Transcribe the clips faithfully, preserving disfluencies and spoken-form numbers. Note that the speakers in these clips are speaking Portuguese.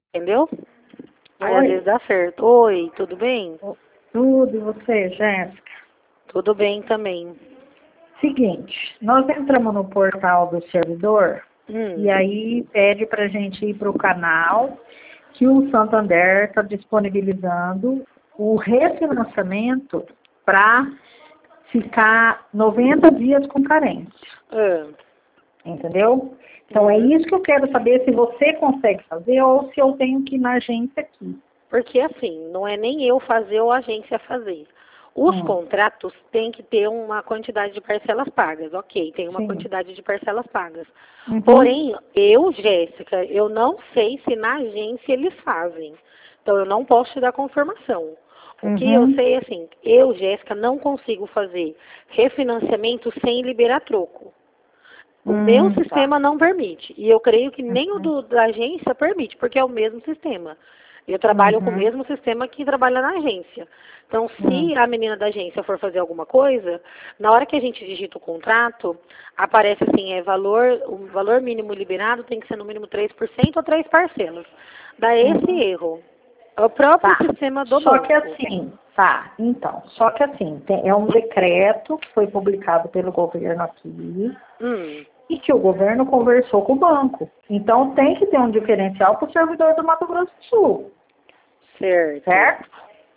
Entendeu? Aí às Oi. vezes dá certo. Oi, tudo bem? Tudo, e você, Jéssica? Tudo bem também. Seguinte, nós entramos no portal do servidor Hum, e aí pede para a gente ir para o canal que o Santander está disponibilizando o refinanciamento para ficar noventa dias com carência, ah, entendeu? Então é uhum. isso que eu quero saber se você consegue fazer ou se eu tenho que ir na agência aqui. Porque assim, não é nem eu fazer ou a agência fazer. Os Hum, contratos têm que ter uma quantidade de parcelas pagas. Ok, tem uma sim. quantidade de parcelas pagas. Uhum. Porém, eu, Jéssica, eu não sei se na agência eles fazem. Então, eu não posso te dar confirmação. O que eu Uhum. sei é assim, eu, Jéssica, não consigo fazer refinanciamento sem liberar troco. O meu Hum, tá. sistema não permite. E eu creio que nem o Uhum. do, da agência permite, porque é o mesmo sistema. Eu trabalho com o Uhum. mesmo sistema que trabalha na agência. Então, Hum. se a menina da agência for fazer alguma coisa, na hora que a gente digita o contrato, aparece assim, é valor, o valor mínimo liberado tem que ser no mínimo três por cento ou três parcelas. Dá esse Uhum. erro. É o próprio Tá. sistema do Só que banco. assim, tá, então, só que assim, tem- é um decreto que foi publicado pelo governo aqui Hum, e que o governo conversou com o banco. Então tem que ter um diferencial para o servidor do Mato Grosso do Sul, certo. certo?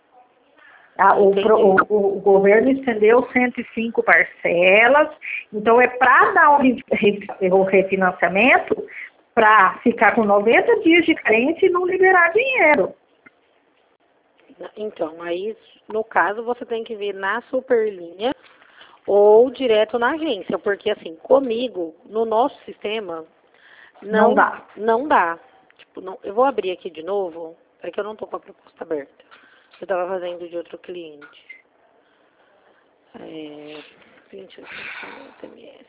Ah, o, pro- Entendi. o, o governo estendeu cento e cinco parcelas, então é para dar o, re- re- o refinanciamento para ficar com noventa dias de carência e não liberar dinheiro. Então, aí, no caso, você tem que vir na Superlinha ou direto na agência, porque assim, comigo, no nosso sistema, Não não, dá. não dá. Tipo, não, eu vou abrir aqui de novo, é que eu não tô com a proposta aberta. Eu estava fazendo de outro cliente. É, vinte e cinco M S.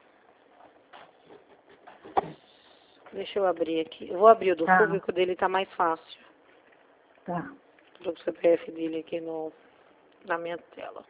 Deixa eu abrir aqui. Eu vou abrir o do Tá, Fúbico, dele tá mais fácil. tá. Vou o C P F dele aqui no, na minha tela.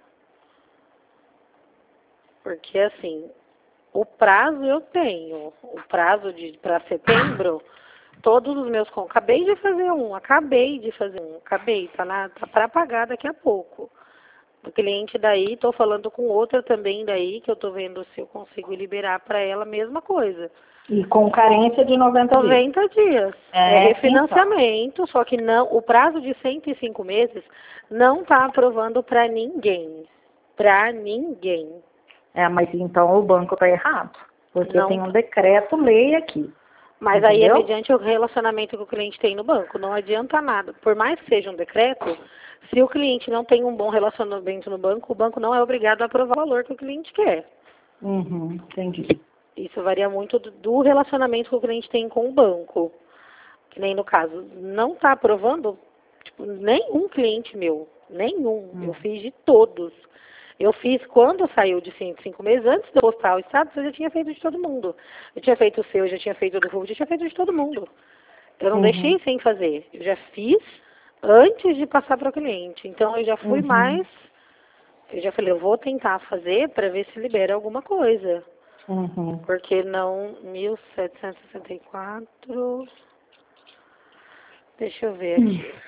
Porque assim, o prazo eu tenho. O prazo de para setembro, todos os meus con- acabei de fazer um, acabei de fazer um, acabei, tá na tá para pagar daqui a pouco. O cliente daí, tô falando com outra também daí, que eu tô vendo se eu consigo liberar para ela a mesma coisa. E com carência de noventa dias. noventa dias. É É, então. refinanciamento, só que não, o prazo de cento e cinco meses não tá aprovando para ninguém. Para ninguém. É, mas então o banco está errado. Porque Não. tem um decreto-lei aqui. Mas aí é Entendeu? mediante o relacionamento que o cliente tem no banco. Não adianta nada. Por mais que seja um decreto, se o cliente não tem um bom relacionamento no banco, o banco não é obrigado a aprovar o valor que o cliente quer. Uhum, entendi. Isso varia muito do do relacionamento que o cliente tem com o banco. Que nem no caso, não está aprovando, tipo, nenhum cliente meu. Nenhum. Eu Hum. fiz de todos. Eu fiz quando saiu de cinco, cinco meses, antes de eu postar o status, eu já tinha feito de todo mundo. Eu tinha feito o seu, eu já tinha feito o do Rubo, eu já tinha feito de todo mundo. Eu não Uhum, deixei sem fazer. Eu já fiz antes de passar para o cliente. Então eu já fui uhum, mais. Eu já falei, eu vou tentar fazer para ver se libera alguma coisa. uhum. Porque não. mil setecentos e sessenta e quatro. Deixa eu ver Hum. aqui.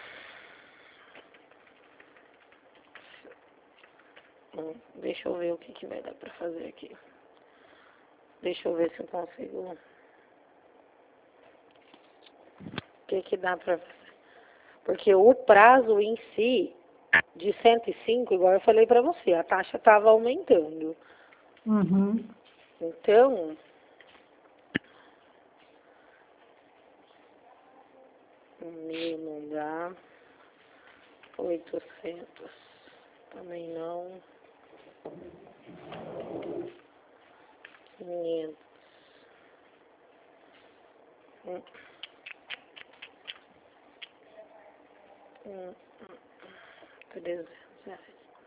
Hum, Deixa eu ver o que, que vai dar para fazer aqui. Deixa eu ver se eu consigo. O que, que dá para fazer? Porque o prazo em si, de cento e cinco, igual eu falei para você, a taxa estava aumentando. Uhum. Então, mil não dá. oitocentos também não. quinhentos. Hum, hum, hum, trezentos reais.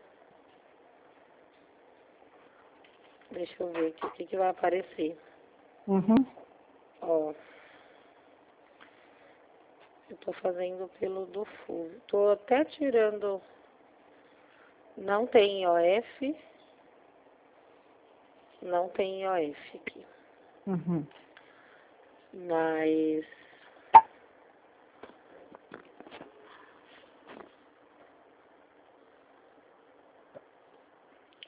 Deixa eu ver aqui o que, que vai aparecer. Uhum. Ó, eu tô fazendo pelo do fundo. Tô até tirando. Não tem I O F. Não tem I O F aqui. Uhum. Mas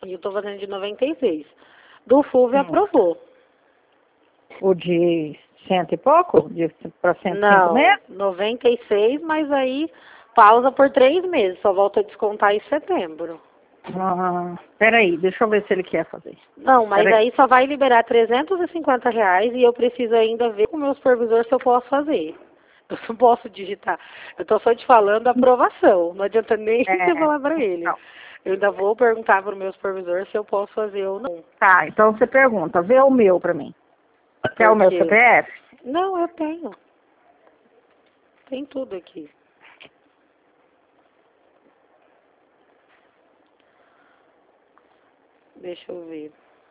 E eu tô fazendo de noventa e seis. Do Fulvio Hum. aprovou. O de cento e pouco? De, para cento e cinco Não, meses? noventa e seis, mas aí pausa por três meses. Só volta a descontar em setembro. Ah, peraí, deixa eu ver se ele quer fazer. Não, mas Peraí. aí só vai liberar trezentos e cinquenta reais e eu preciso ainda ver com o meu supervisor se eu posso fazer. Eu não posso digitar. Eu tô só te falando a aprovação. Não adianta nem você É, falar pra ele. então, Eu ainda vou perguntar pro meu supervisor se eu posso fazer ou não. tá, então você pergunta, vê o meu pra mim. Quer o meu Porque... C P F? Não, eu tenho. Tem tudo aqui. Deixa eu ver.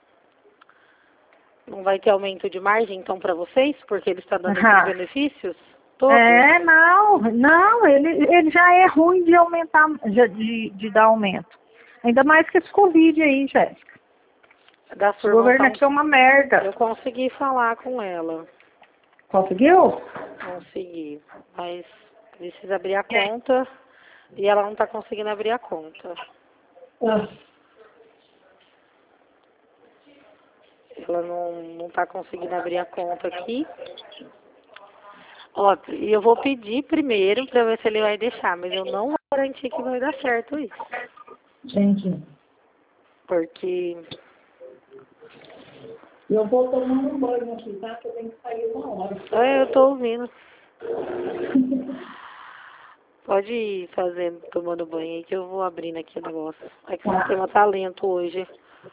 Não vai ter aumento de margem, então, para vocês? Porque ele está dando esses Ah, benefícios todos? é, não, não, ele, ele já é ruim de aumentar, de, de, de dar aumento. Ainda mais que esse Covid aí, Jéssica. Da Esse sua irmã governo tá um... aqui é uma merda. Eu consegui falar com ela. Conseguiu? Consegui. Mas precisa abrir a conta e ela não está conseguindo abrir a conta. Ah. Ela não, não tá conseguindo abrir a conta aqui. Ó, e eu vou pedir primeiro para ver se ele vai deixar, mas eu não vou garantir que vai dar certo isso. Gente, Porque... eu vou tomando um banho aqui, tá? Que eu tenho que sair uma hora. É, eu tô ouvindo. Pode ir fazendo, tomando banho aí que eu vou abrindo aqui o negócio. É que o Tá. sistema tá lento hoje.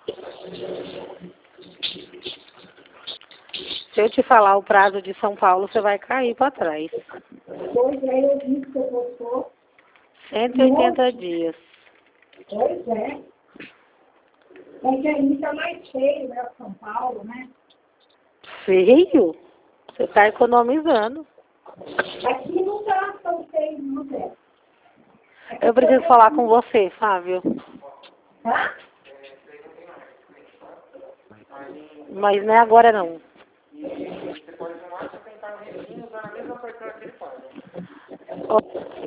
Se eu te falar o prazo de São Paulo, você vai cair para trás. Pois é, eu vi que você postou. cento e oitenta dias. Pois é. É que aí tá mais cheio, né, São Paulo, né? Feio? Você tá economizando. Aqui não tá tão feio, não, Zé. Eu preciso falar com você, Fábio. Tá? Mas não é agora não. Ó,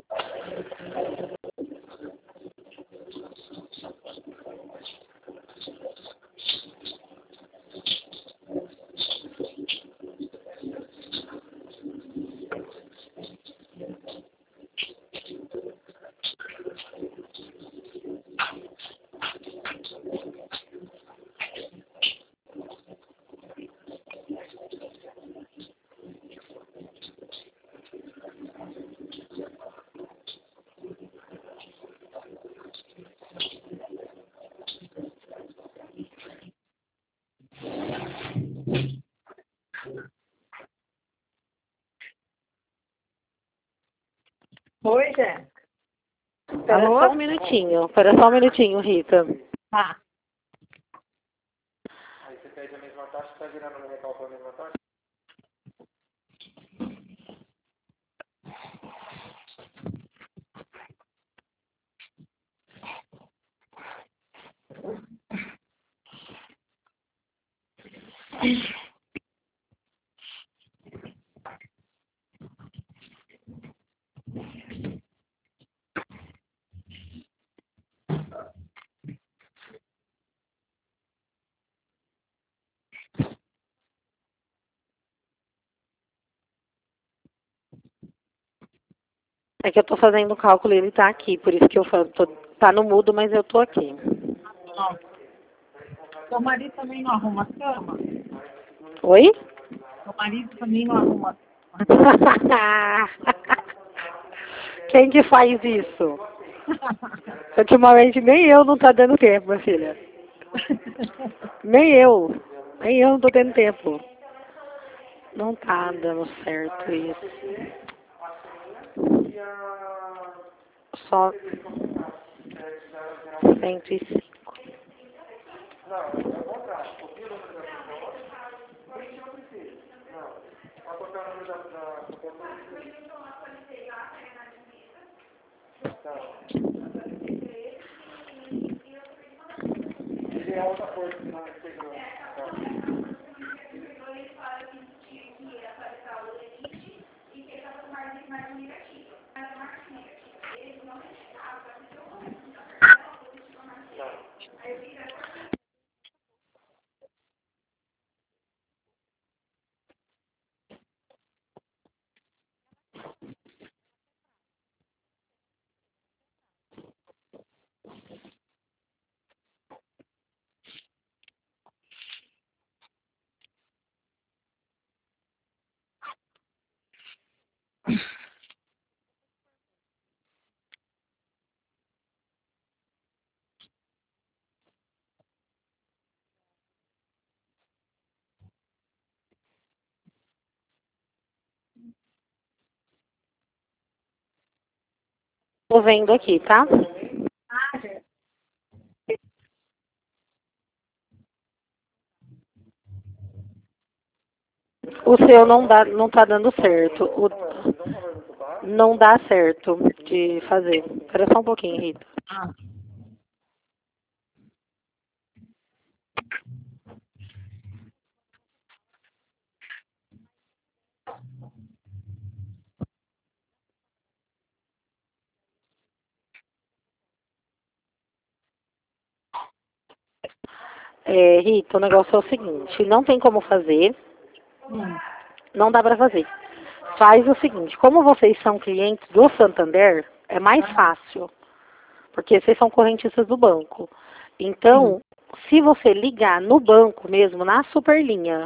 Oi, Zé. espera Alô? só um minutinho. Espera só um minutinho, Rita. Tá. Aí você pede a mesma taxa, tá virando no recalque a mesma taxa? É que eu tô fazendo o cálculo e ele tá aqui, por isso que eu falo, tô, tá no mudo, mas eu tô aqui. Ó. Seu marido também não arruma a cama? Oi? Seu marido também não arruma a Quem que faz isso? Ultimamente nem eu não tá dando tempo, minha filha. Nem eu. Nem eu não tô tendo tempo. Não tá dando certo isso. Só cento e cinco. Não, é o contrário. Copia o número da pessoa. Preenche não precisa. Não. Vai copiar o número da da pessoa. Ele é outra coisa que não integrou. Tá. Tô vendo aqui, tá? O seu não dá, não tá dando certo. O, não dá certo de fazer. Espera só um pouquinho, Rita. Ah. É, Rita, o negócio é o seguinte, não tem como fazer, Hum. não dá pra fazer. Faz o seguinte, como vocês são clientes do Santander, é mais fácil, porque vocês são correntistas do banco. Então, se você ligar no banco mesmo, na Superlinha,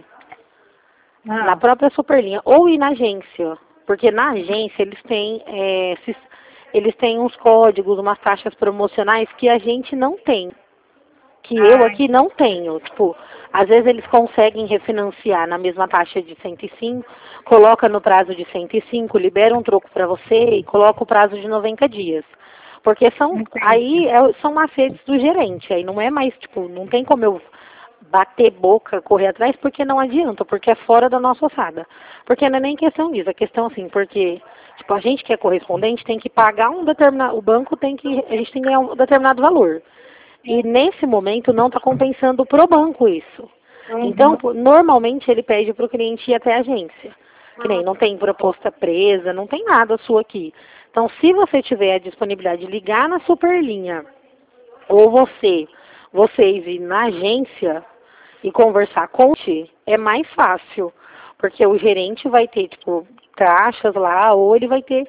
Ah. na própria Superlinha, ou ir na agência, porque na agência eles têm, é, esses- eles têm uns códigos, umas taxas promocionais que a gente não tem. Que eu Ai. aqui não tenho. Tipo, às vezes eles conseguem refinanciar na mesma taxa de cento e cinco, coloca no prazo de cento e cinco, libera um troco para você e coloca o prazo de noventa dias. Porque são, Entendi. aí é- são macetes do gerente, aí não é mais, tipo, não tem como eu bater boca, correr atrás, porque não adianta, porque é fora da nossa ossada. Porque não é nem questão disso, é questão assim, porque, tipo, a gente que é correspondente tem que pagar um determinado, o banco tem que, a gente tem que ganhar um determinado valor. E nesse momento não está compensando pro banco isso. Uhum. Então, po- normalmente ele pede para o cliente ir até a agência. Que nem não tem proposta presa, não tem nada sua aqui. Então, se você tiver a disponibilidade de ligar na Superlinha, ou você, vocês ir na agência e conversar com o Ti, é mais fácil. Porque o gerente vai ter, tipo, taxas lá, ou ele vai ter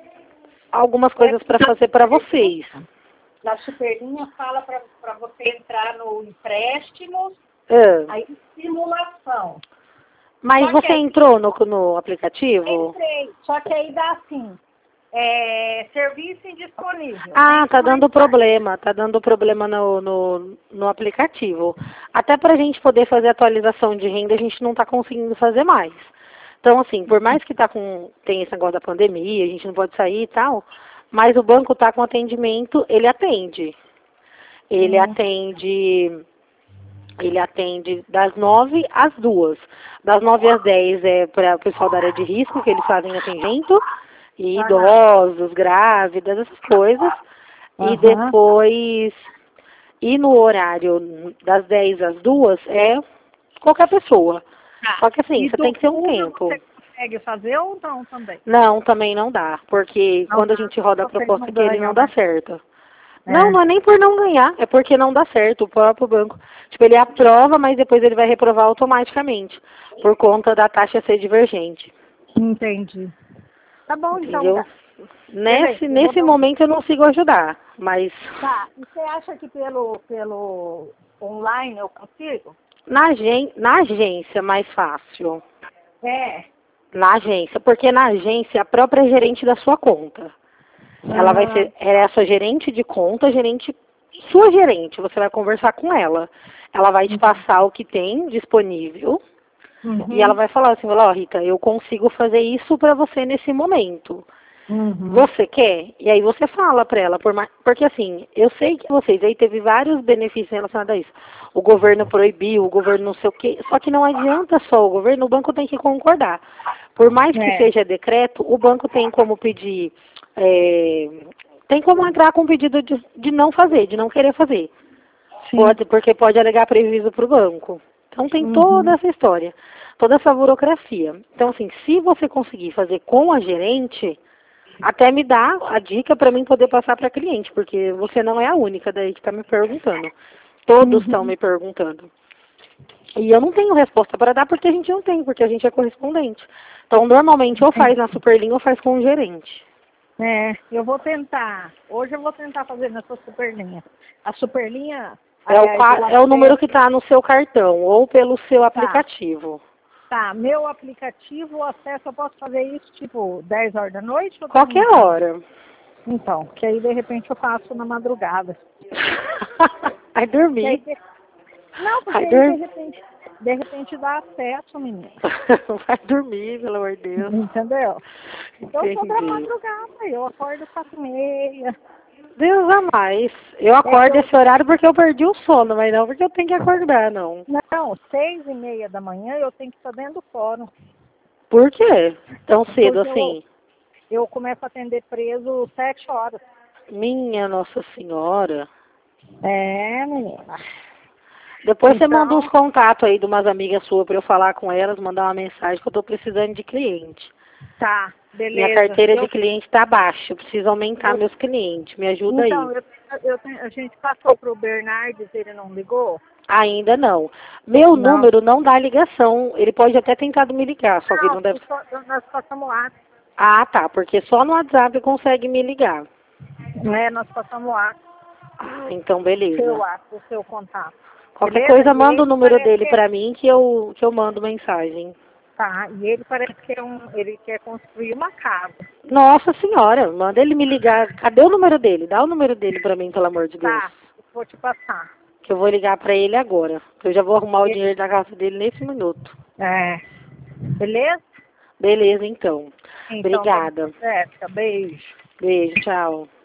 algumas coisas para fazer para vocês. Na Superlinha fala para você entrar no empréstimo, Ah. aí simulação. Mas Só que você aí- entrou no, no aplicativo? Entrei, só que aí dá assim, é, serviço indisponível. Ah, Tem tá que dando mais problema, tá dando problema no, no, no aplicativo. Até para a gente poder fazer atualização de renda, a gente não está conseguindo fazer mais. Então, assim, por mais que tá com, tem esse negócio da pandemia, a gente não pode sair e tal, mas o banco tá com atendimento, ele atende. Ele Hum. atende, ele atende das nove às duas. Das nove às dez é para o pessoal da área de risco, que eles fazem atendimento, e Aham. idosos, grávidas, essas coisas. E Aham. depois, e no horário das dez às duas é qualquer pessoa. Tá. Só que assim, E você do tem que ter um Uber tempo. Você consegue fazer ou não também? Não, também não dá, porque Não quando a dá, gente roda a vocês proposta não aqui, ele ganham, não dá né? certo. É. Não, não é nem por não ganhar, é porque não dá certo, o próprio banco. Tipo, ele aprova, mas depois ele vai reprovar automaticamente, por conta da taxa ser divergente. Entendi. Tá bom, então. Entendeu? Tá. Nesse, Beleza, eu vou nesse dar um- momento eu não consigo ajudar, mas Tá, e você acha que pelo, pelo online eu consigo? na, agen na agência mais fácil. É. Na agência, porque na agência é a própria gerente da sua conta. Ela vai Ah, ser, ela é a sua gerente de conta, gerente, sua gerente, você vai conversar com ela. Ela vai te passar o que tem disponível uhum, e ela vai falar assim, ó, Rita, eu consigo fazer isso para você nesse momento. uhum. Você quer? E aí você fala para ela, por mais, porque assim, eu sei que vocês aí teve vários benefícios relacionados a isso. O governo proibiu, o governo não sei o quê, só que não adianta só o governo, o banco tem que concordar. Por mais que É. seja decreto, o banco tem como pedir, é, tem como entrar com pedido de, de não fazer, de não querer fazer. Sim. Pode, porque pode alegar prejuízo para o banco. Então tem Uhum. toda essa história, toda essa burocracia. Então assim, se você conseguir fazer com a gerente, até me dá a dica para mim poder passar para cliente, porque você não é a única daí que está me perguntando. Todos estão Uhum. me perguntando. E eu não tenho resposta para dar porque a gente não tem, porque a gente é correspondente. Então, normalmente, ou faz na Superlinha ou faz com o gerente. É, eu vou tentar. Hoje eu vou tentar fazer nessa superlinha. A superlinha. É o, aliás, qua- eu é o número acesso- que está no seu cartão ou pelo seu aplicativo. Tá, meu aplicativo, o acesso, eu posso fazer isso tipo dez horas da noite? Ou Qualquer tem- hora. Então, que aí de repente eu faço na madrugada. Vai Que aí dormir. de- Não, porque Vai aí de dormir. repente. De repente dá acesso, menina. Vai dormir, pelo amor de Deus. Entendeu? Eu sou da Entendi. madrugada, eu acordo quatro e meia. Deus a mais. Eu acordo É, eu- esse horário porque eu perdi o sono, mas não porque eu tenho que acordar, não. Não, seis e meia da manhã eu tenho que estar dentro do fórum. Por quê? Tão cedo Porque assim? eu, eu começo a atender preso sete horas. Minha Nossa Senhora. É, menina. Depois você Então, manda uns contatos aí de umas amigas suas pra eu falar com elas, mandar uma mensagem que eu tô precisando de cliente. tá, Minha beleza. carteira Eu- de cliente tá baixa, eu preciso aumentar eu- meus clientes. Me ajuda então, aí. eu, eu tenho- a gente passou pro Bernardes, ele não ligou? Ainda não. Meu Não. número não dá ligação. Ele pode até tentar me ligar, só que ele Não, não deve. só- nós passamos lá. Ah, tá, porque só no WhatsApp consegue me ligar. Né, nós passamos lá. Ah, então O beleza. seu ato, o seu contato. Qualquer Beleza? coisa, E manda o ele número parece dele que, pra mim que eu, que eu mando mensagem. tá, e ele parece que é um, ele quer construir uma casa. Nossa senhora, manda ele me ligar. Cadê o número dele? Dá o número dele pra mim, pelo amor de Deus. Tá, vou te passar. Que eu vou ligar pra ele agora. Eu já vou arrumar o E- dinheiro da casa dele nesse minuto. É. Beleza? Beleza, então. Então, Obrigada. tá certo. Beijo. Beijo, tchau.